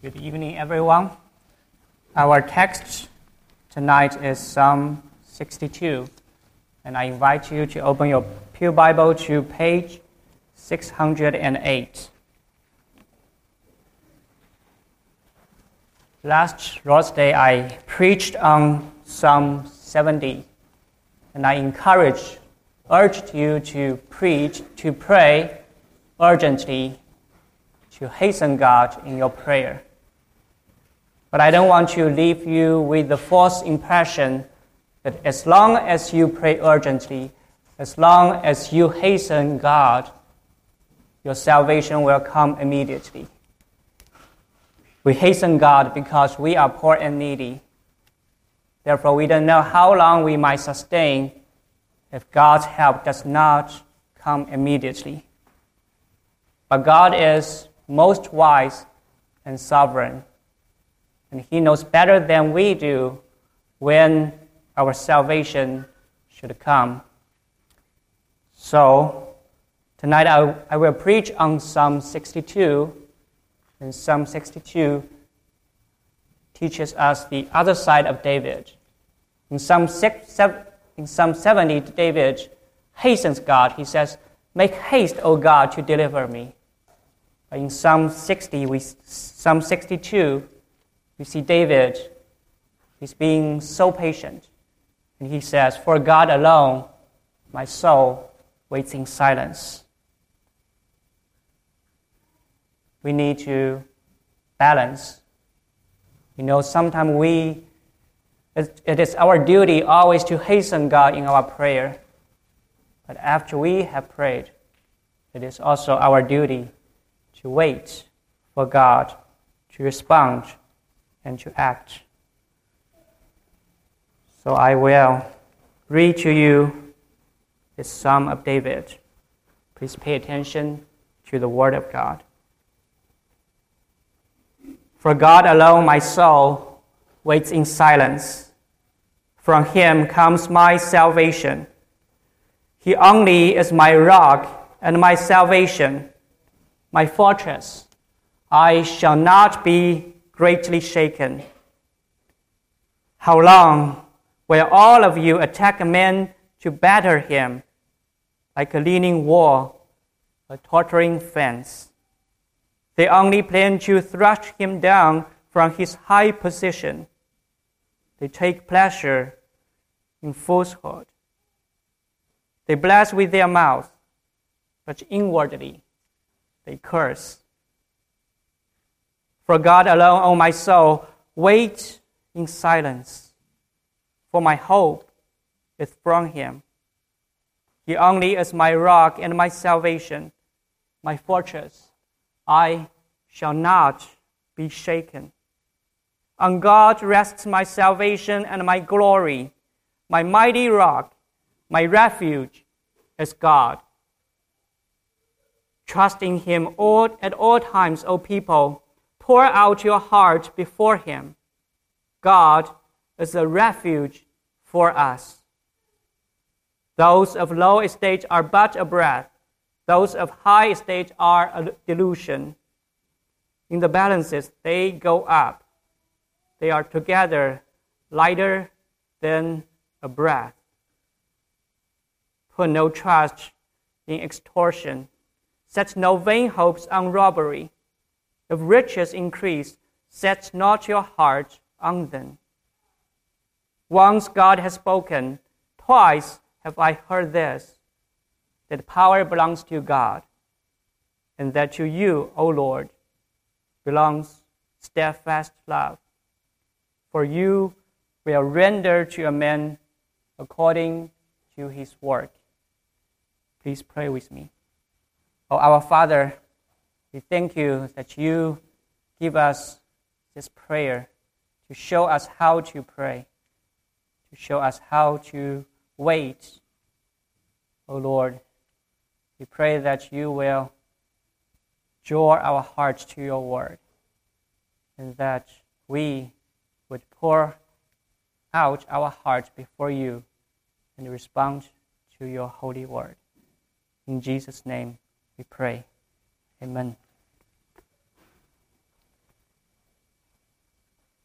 Good evening, everyone. Our text tonight is Psalm 62, and I invite you to open your Pew Bible to page 608. Last Lord's Day, I preached on Psalm 70, and I urged you to preach, to pray urgently, to hasten God in your prayer. But I don't want to leave you with the false impression that as long as you pray urgently, as long as you hasten God, your salvation will come immediately. We hasten God because we are poor and needy. Therefore, we don't know how long we might sustain if God's help does not come immediately. But God is most wise and sovereign, and He knows better than we do when our salvation should come. So, tonight I will preach on Psalm 62, and Psalm 62 teaches us the other side of David. In Psalm 70, David hastens God. He says, "Make haste, O God, to deliver me." But in Psalm 62, we see David, he's being so patient. And he says, "For God alone, my soul waits in silence." We need to balance. Sometimes it is our duty always to hasten God in our prayer. But after we have prayed, it is also our duty to wait for God to respond and to act. So I will read to you the Psalm of David. Please pay attention to the Word of God. "For God alone my soul waits in silence. From Him comes my salvation. He only is my rock and my salvation, my fortress. I shall not be greatly shaken. How long will all of you attack a man to batter him, like a leaning wall, a tottering fence? They only plan to thrust him down from his high position. They take pleasure in falsehood. They bless with their mouth, but inwardly they curse. For God alone, O my soul, wait in silence, for my hope is from Him. He only is my rock and my salvation, my fortress. I shall not be shaken. On God rests my salvation and my glory. My mighty rock, my refuge is God. Trust in Him at all times, O people. Pour out your heart before Him. God is a refuge for us. Those of low estate are but a breath. Those of high estate are a delusion. In the balances, they go up. They are together lighter than a breath. Put no trust in extortion. Set no vain hopes on robbery. If riches increase, set not your heart on them. Once God has spoken, twice have I heard this, that power belongs to God, and that to you, O Lord, belongs steadfast love. For you will render to a man according to his work. Please pray with me. Oh, our Father, we thank you that you give us this prayer to show us how to pray, to show us how to wait. Oh Lord, we pray that you will draw our hearts to your word, and that we would pour out our hearts before you and respond to your holy word. In Jesus' name we pray. Amen.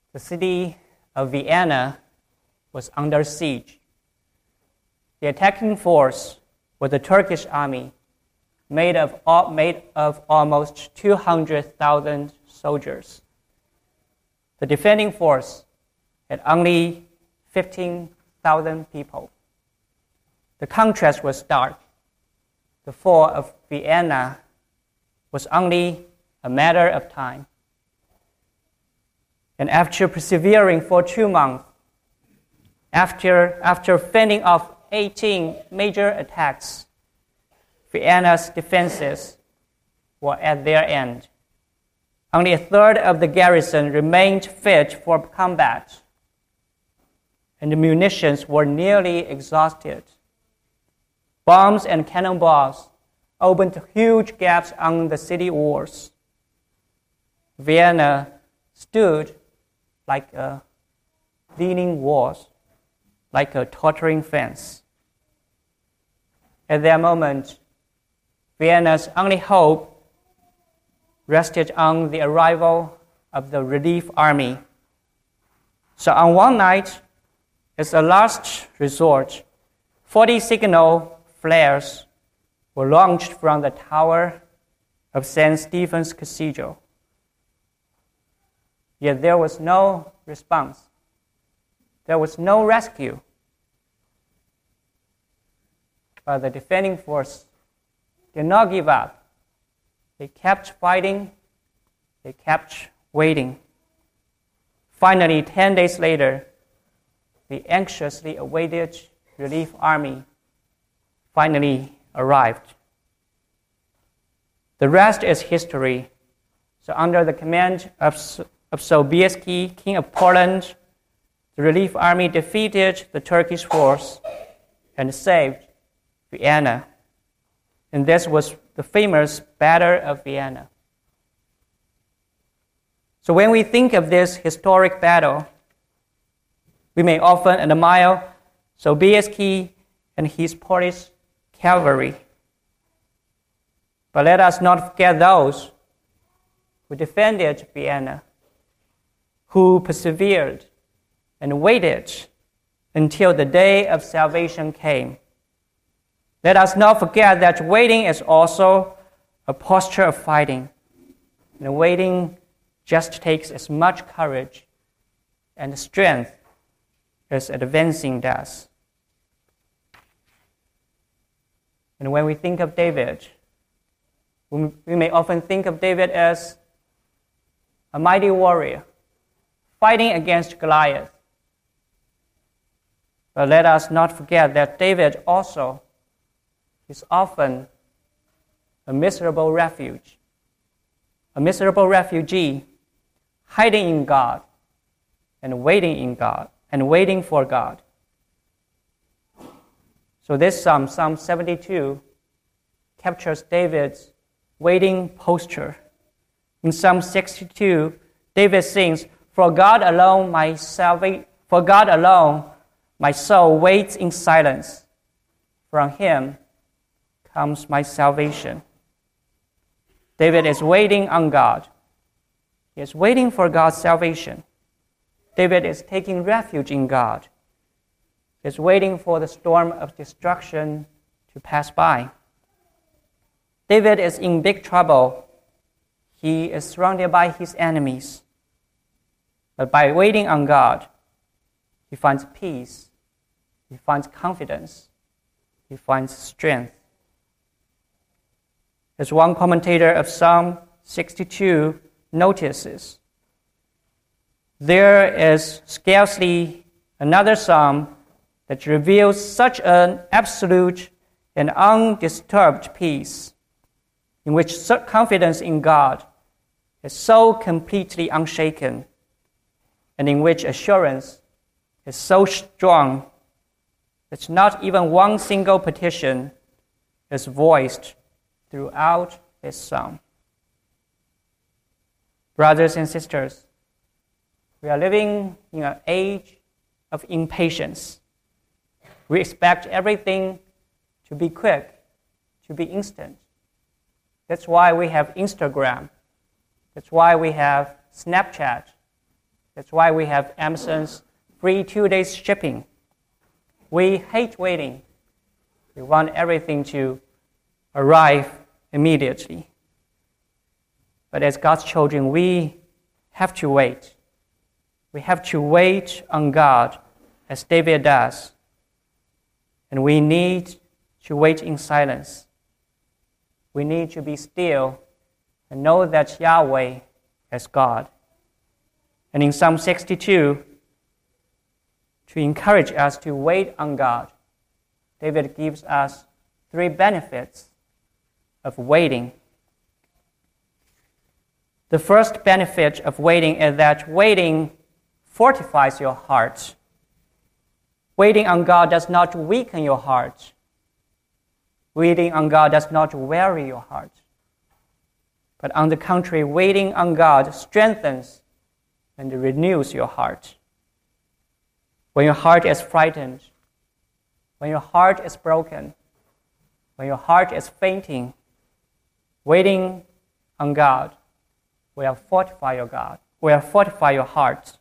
the city of Vienna was under siege. The attacking force was the Turkish army, made of almost 200,000 soldiers. The defending force had only 15,000 people. The contrast was stark. The fall of Vienna was only a matter of time. And after persevering for 2 months, after fending off 18 major attacks, Vienna's defenses were at their end. Only a third of the garrison remained fit for combat, and the munitions were nearly exhausted. Bombs and cannonballs opened huge gaps on the city walls. Vienna stood like a leaning wall, like a tottering fence. At that moment, Vienna's only hope rested on the arrival of the relief army. So on one night, as a last resort, 40 signal flares were launched from the tower of St. Stephen's Cathedral. Yet there was no response. There was no rescue. But the defending force did not give up. They kept fighting. They kept waiting. Finally, 10 days later, the anxiously awaited relief army finally arrived. The rest is history. So under the command of Sobieski, King of Poland, the relief army defeated the Turkish force and saved Vienna. And this was the famous Battle of Vienna. So when we think of this historic battle, we may often admire Sobieski and his Polish cavalry. But let us not forget those who defended Vienna, who persevered and waited until the day of salvation came. Let us not forget that waiting is also a posture of fighting. And waiting just takes as much courage and strength as advancing does. And when we think of David, we may often think of David as a mighty warrior fighting against Goliath. But let us not forget that David also is often a miserable refugee hiding in God and waiting for God. So this Psalm 72, captures David's waiting posture. In Psalm 62, David sings, For God alone my soul waits in silence. From him comes my salvation. David is waiting on God. He is waiting for God's salvation. David is taking refuge in God. He is waiting for the storm of destruction to pass by. David is in big trouble. He is surrounded by his enemies. But by waiting on God, he finds peace, he finds confidence, he finds strength. As one commentator of Psalm 62 notices, there is scarcely another psalm that reveals such an absolute and undisturbed peace, in which confidence in God is so completely unshaken, and in which assurance is so strong that not even one single petition is voiced throughout this psalm. Brothers and sisters, we are living in an age of impatience. We expect everything to be quick, to be instant. That's why we have Instagram. That's why we have Snapchat. That's why we have Amazon's free 2-day shipping. We hate waiting. We want everything to arrive immediately. But as God's children, we have to wait. We have to wait on God as David does. And we need to wait in silence. We need to be still and know that Yahweh is God. And in Psalm 62, to encourage us to wait on God, David gives us 3 benefits of waiting. The first benefit of waiting is that waiting fortifies your heart. Waiting on God does not weaken your heart. Waiting on God does not weary your heart. But on the contrary, waiting on God strengthens and renews your heart. When your heart is frightened, when your heart is broken, when your heart is fainting, waiting on God will fortify your heart.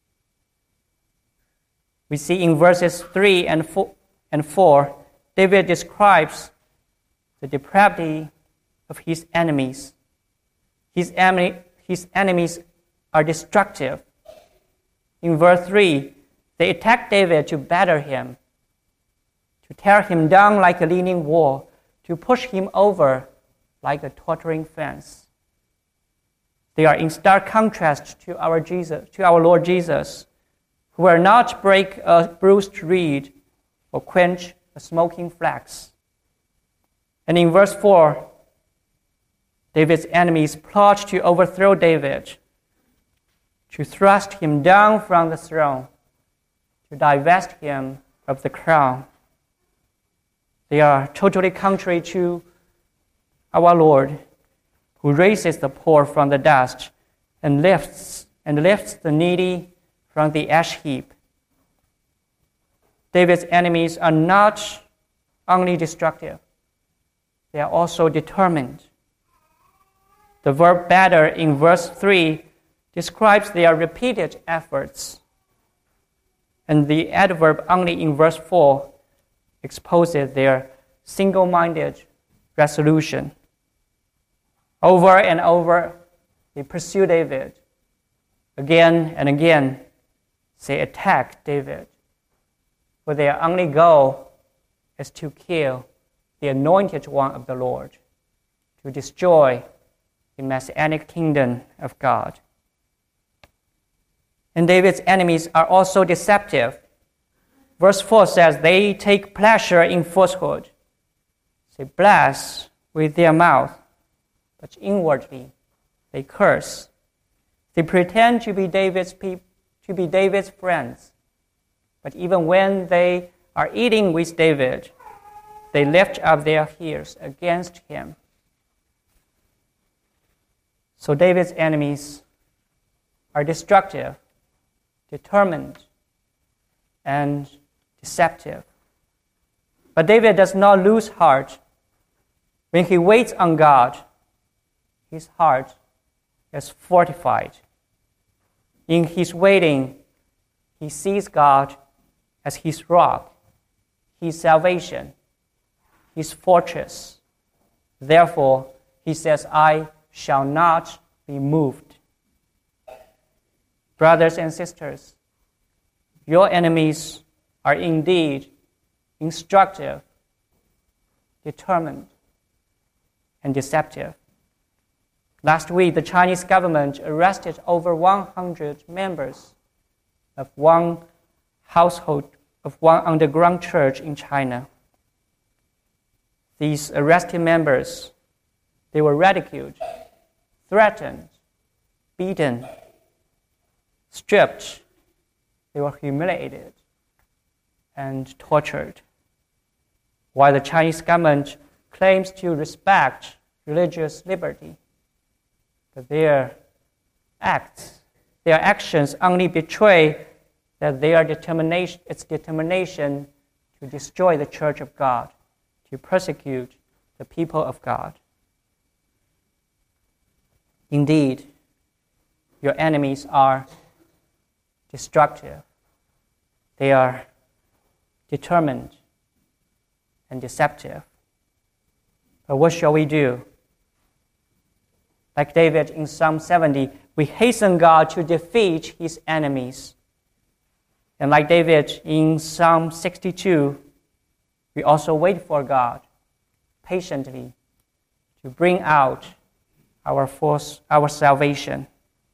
We see in verses 3 and 4, David describes the depravity of his enemies. His enemies are destructive. In verse 3, they attack David to batter him, to tear him down like a leaning wall, to push him over like a tottering fence. They are in stark contrast to our Lord Jesus, who will not break a bruised reed or quench a smoking flax. And in verse 4, David's enemies plot to overthrow David, to thrust him down from the throne, to divest him of the crown. They are totally contrary to our Lord, who raises the poor from the dust and lifts the needy from the ash heap. David's enemies are not only destructive, they are also determined. The verb batter in verse 3 describes their repeated efforts, and the adverb only in verse 4 exposes their single-minded resolution. Over and over, they pursue David. Again and again, they attack David. For their only goal is to kill the anointed one of the Lord, to destroy the messianic kingdom of God. And David's enemies are also deceptive. Verse 4 says, they take pleasure in falsehood. They bless with their mouth, but inwardly they curse. They pretend to be David's friends, but even when they are eating with David, they lift up their heels against him. So David's enemies are destructive, determined, and deceptive. But David does not lose heart. When he waits on God, his heart is fortified. In his waiting, he sees God as his rock, his salvation, his fortress. Therefore, he says, I shall not be moved. Brothers and sisters, your enemies are indeed instructive, determined, and deceptive. Last week, the Chinese government arrested over 100 members of one underground church in China. These arrested members, they were ridiculed, threatened, beaten, stripped. They were humiliated and tortured. While the Chinese government claims to respect religious liberty, but their actions only betray that its determination to destroy the Church of God, to persecute the people of God. Indeed, your enemies are destructive. They are determined and deceptive. But what shall we do? Like David in Psalm 70, we hasten God to defeat his enemies. And like David in Psalm 62, we also wait for God patiently to bring out our salvation.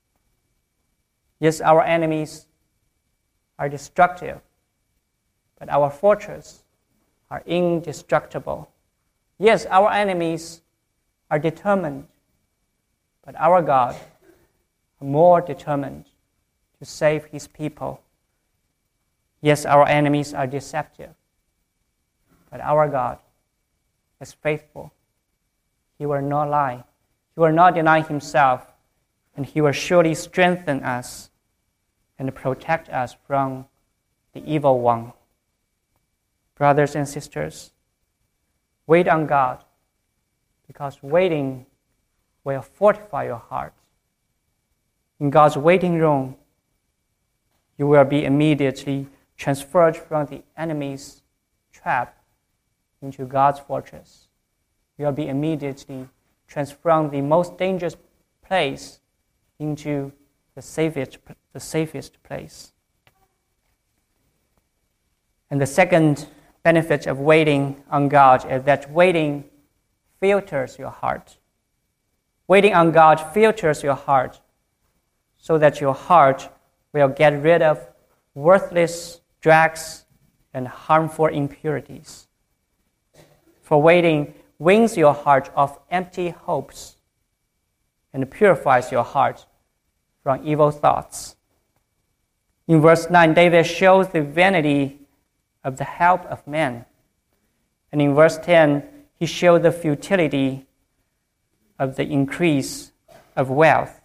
Yes, our enemies are destructive, but our fortress are indestructible. Yes, our enemies are determined, but our God is more determined to save his people. Yes, our enemies are deceptive, but our God is faithful. He will not lie. He will not deny himself, and he will surely strengthen us and protect us from the evil one. Brothers and sisters, wait on God, because waiting will fortify your heart. In God's waiting room, you will be immediately transferred from the enemy's trap into God's fortress. You will be immediately transferred from the most dangerous place into the safest place. And the second benefit of waiting on God is that waiting filters your heart. Waiting on God filters your heart so that your heart will get rid of worthless drugs and harmful impurities. For waiting wins your heart of empty hopes and purifies your heart from evil thoughts. In verse 9, David shows the vanity of the help of man. And in verse 10, he showed the futility of the increase of wealth.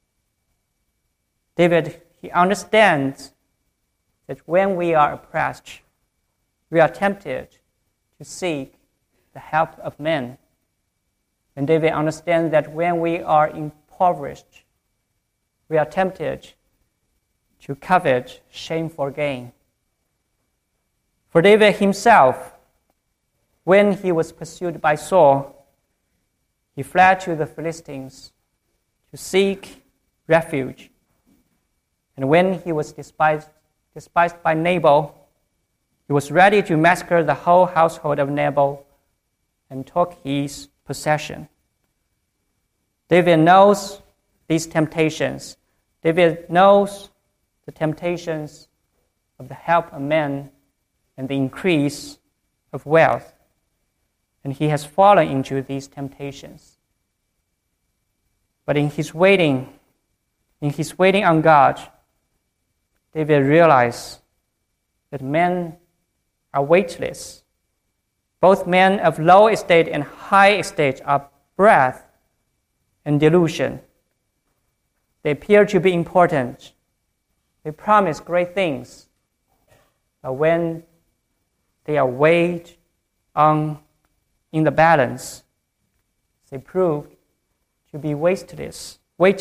David, he understands that when we are oppressed, we are tempted to seek the help of men. And David understands that when we are impoverished, we are tempted to covet shameful gain. For David himself, when he was pursued by Saul, he fled to the Philistines to seek refuge. And when he was despised by Nabal, he was ready to massacre the whole household of Nabal and took his possession. David knows these temptations. David knows the temptations of the help of men and the increase of wealth. And he has fallen into these temptations. But in his waiting on God, David realized that men are weightless. Both men of low estate and high estate are breath and delusion. They appear to be important. They promise great things. But when they are weighed on in the balance, they prove to be weightless,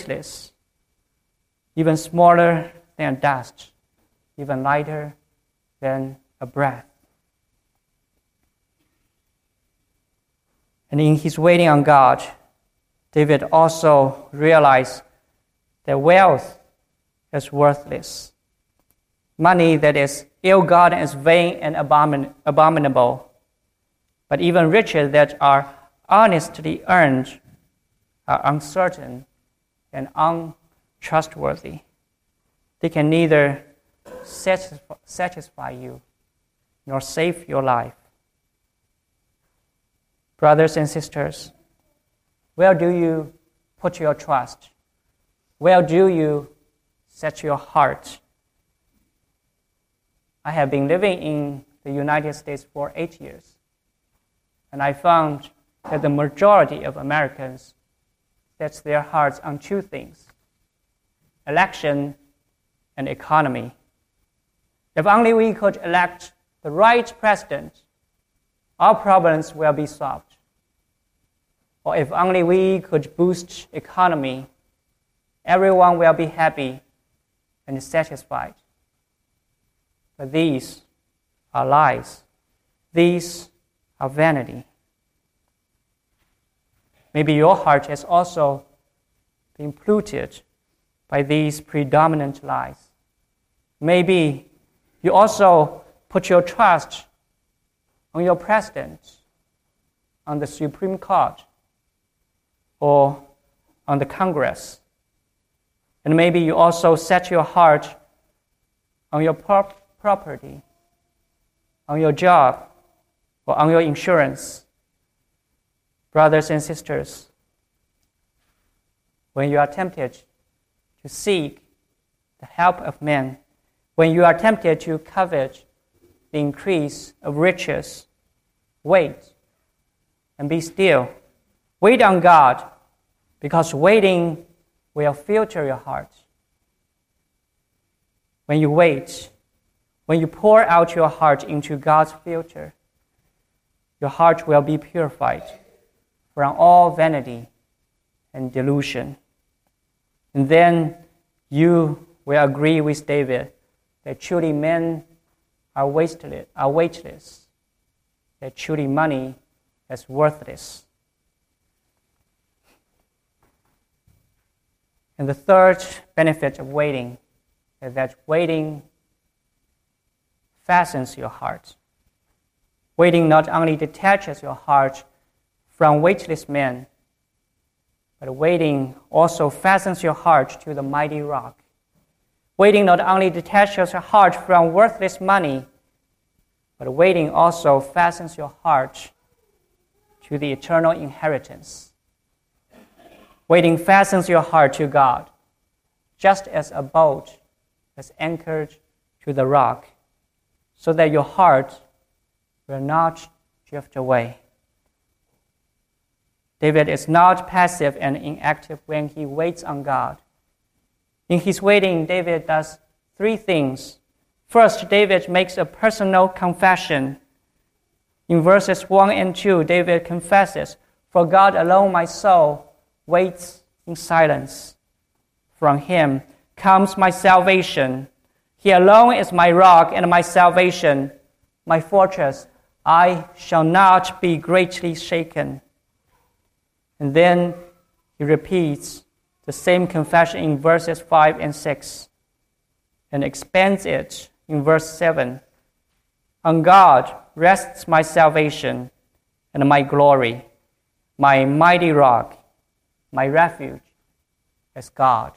even smaller than dust, even lighter than a breath. And in his waiting on God, David also realized that wealth is worthless. Money that is ill-gotten is vain and abominable. But even riches that are honestly earned are uncertain and untrustworthy. They can neither satisfy you nor save your life. Brothers and sisters, where do you put your trust? Where do you set your heart? I have been living in the United States for 8 years, and I found that the majority of Americans set their hearts on two things: election and economy. If only we could elect the right president, our problems will be solved. Or if only we could boost economy, everyone will be happy and satisfied. But these are lies. These are vanity. Maybe your heart has also been polluted by these predominant lies. Maybe you also put your trust on your president, on the Supreme Court, or on the Congress. And maybe you also set your heart on your property, on your job, or on your insurance. Brothers and sisters, when you are tempted to seek the help of men, when you are tempted to covet the increase of riches, wait and be still. Wait on God, because waiting will filter your heart. When you wait, when you pour out your heart into God's filter, your heart will be purified from all vanity and delusion. And then you will agree with David that truly men are weightless, that truly money is worthless. And the third benefit of waiting is that waiting fastens your heart. Waiting not only detaches your heart from weightless men, but waiting also fastens your heart to the mighty rock. Waiting not only detaches your heart from worthless money, but waiting also fastens your heart to the eternal inheritance. Waiting fastens your heart to God, just as a boat is anchored to the rock, so that your heart will not drift away. David is not passive and inactive when he waits on God. In his waiting, David does three things. First, David makes a personal confession. In verses 1 and 2, David confesses, "For God alone my soul waits in silence. From him comes my salvation. He alone is my rock and my salvation, my fortress. I shall not be greatly shaken." And then he repeats the same confession in verses 5 and 6 and expands it in verse 7. "On God rests my salvation and my glory, my mighty rock, my refuge is God."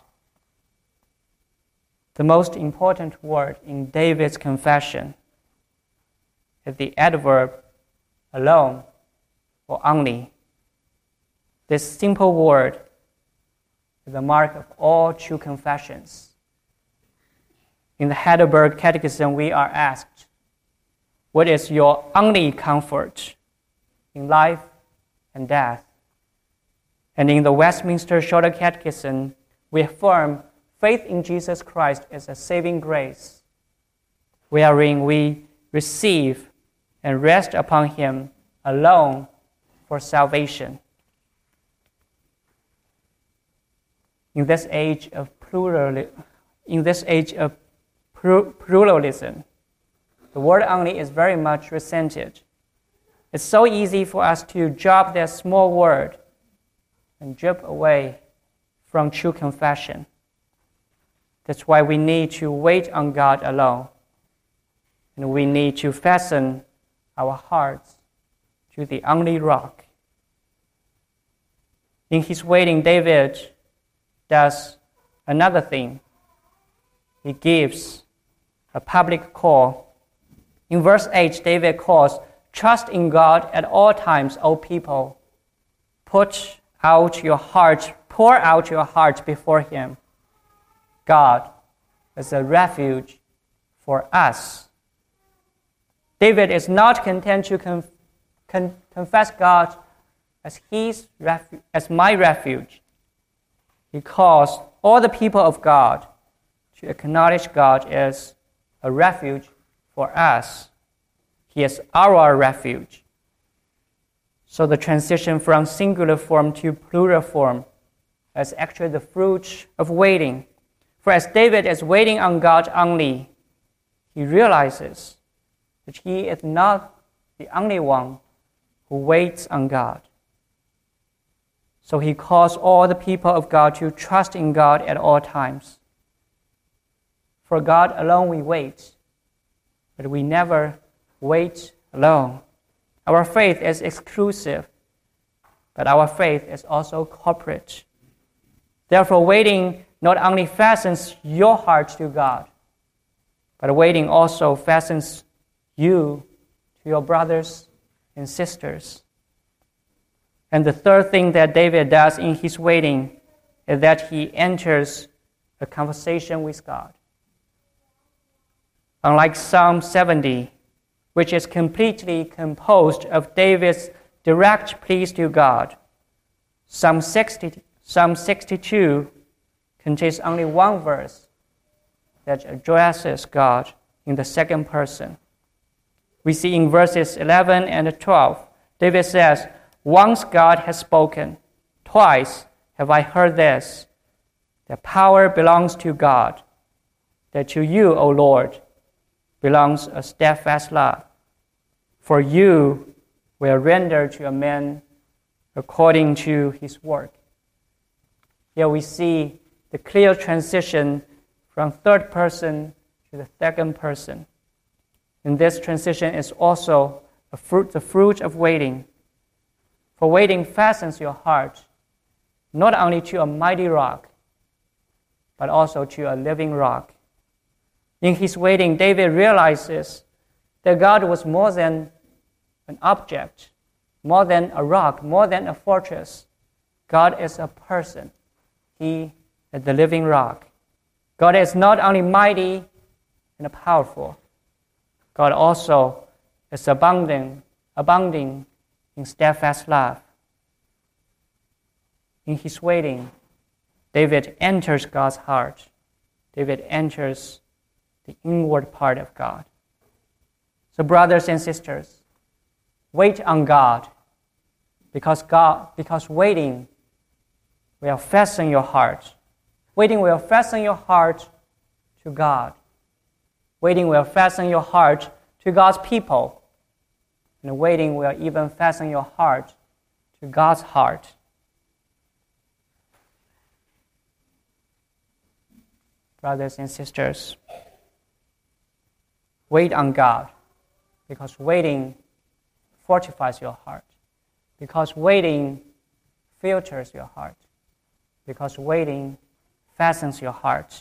The most important word in David's confession is the adverb alone or only. This simple word is the mark of all true confessions. In the Heidelberg Catechism, we are asked, "What is your only comfort in life and death?" And in the Westminster Shorter Catechism, we affirm faith in Jesus Christ is a saving grace, wherein we receive and rest upon him alone for salvation. In this age of pluralism, the word only is very much resented. It's so easy for us to drop that small word and drift away from true confession. That's why we need to wait on God alone, and we need to fasten our hearts to the only rock. In his waiting, David does another thing. He gives a public call. In verse 8, David calls, "Trust in God at all times, O people. Pour out your heart before him. God is a refuge for us." David is not content to confess God as my refuge. He calls all the people of God to acknowledge God as a refuge for us. He is our refuge. So the transition from singular form to plural form is actually the fruit of waiting. For as David is waiting on God only, he realizes that he is not the only one who waits on God. So he calls all the people of God to trust in God at all times. For God alone we wait, but we never wait alone. Our faith is exclusive, but our faith is also corporate. Therefore, waiting not only fastens your heart to God, but waiting also fastens you to your brothers and sisters. And the third thing that David does in his waiting is that he enters a conversation with God. Unlike Psalm 70, which is completely composed of David's direct pleas to God, Psalm 62 contains only one verse that addresses God in the second person. We see in verses 11 and 12, David says, "Once God has spoken, twice have I heard this, that power belongs to God, that to you, O Lord, belongs a steadfast love. For you will render to a man according to his work." Here we see the clear transition from third person to the second person. And this transition is also the fruit of waiting. For waiting fastens your heart, not only to a mighty rock, but also to a living rock. In his waiting, David realizes that God was more than an object, more than a rock, more than a fortress. God is a person. He is the living rock. God is not only mighty and powerful, God also is abounding in steadfast love. In his waiting, David enters God's heart. David enters the inward part of God. So brothers and sisters, wait on God, because waiting will fasten your heart. Waiting will fasten your heart to God. Waiting will fasten your heart to God's people. And waiting will even fasten your heart to God's heart. Brothers and sisters, wait on God, because waiting fortifies your heart, because waiting filters your heart, because waiting fastens your heart.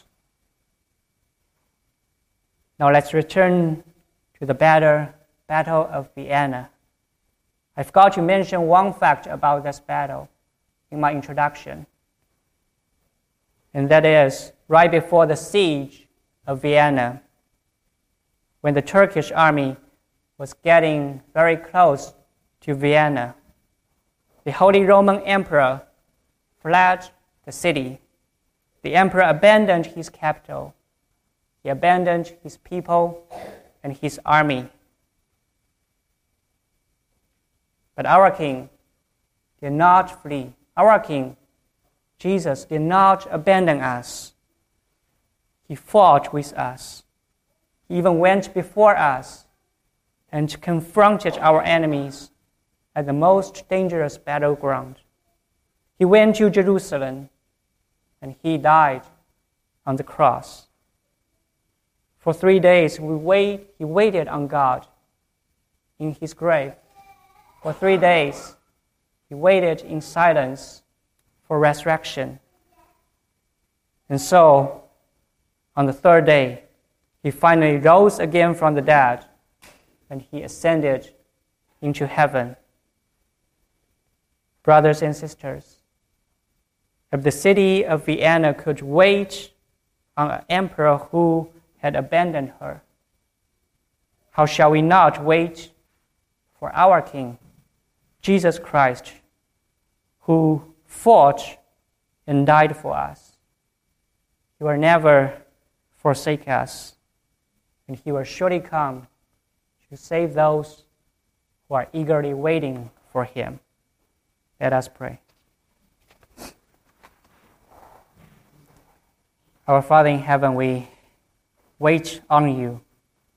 Now let's return to the Battle of Vienna. I forgot to mention one fact about this battle in my introduction, and that is right before the siege of Vienna, when the Turkish army was getting very close to Vienna, the Holy Roman Emperor fled the city. The emperor abandoned his capital. He abandoned his people and his army. But our King did not flee. Our King, Jesus, did not abandon us. He fought with us. He even went before us and confronted our enemies at the most dangerous battleground. He went to Jerusalem and he died on the cross. For 3 days, he waited on God in his grave. For 3 days, he waited in silence for resurrection. And so, on the third day, he finally rose again from the dead, and he ascended into heaven. Brothers and sisters, if the city of Vienna could wait on an emperor who had abandoned her, how shall we not wait for our King, Jesus Christ, who fought and died for us? He will never forsake us, and he will surely come to save those who are eagerly waiting for him. Let us pray. Our Father in heaven, we wait on you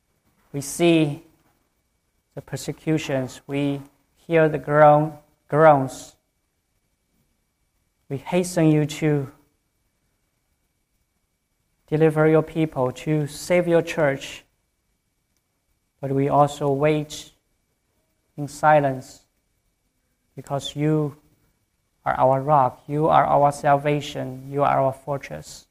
We see the persecutions. We hear the groans. We hasten you to deliver your people, to save your church. But we also wait in silence because you are our rock, you are our salvation, you are our fortress.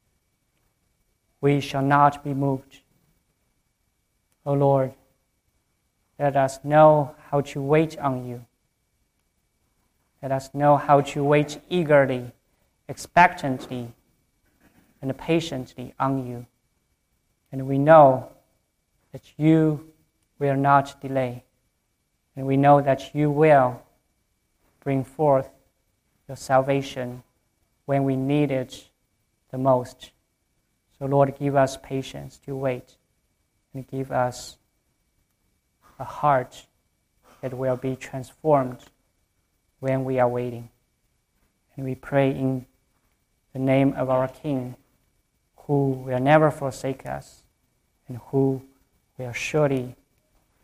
We shall not be moved. O Lord, let us know how to wait on you. Let us know how to wait eagerly, expectantly, and patiently on you. And we know that you will not delay. And we know that you will bring forth your salvation when we need it the most. So Lord, give us patience to wait, and give us a heart that will be transformed when we are waiting. And we pray in the name of our King, who will never forsake us and who will surely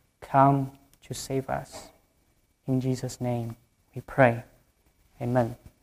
come to save us. In Jesus' name we pray. Amen.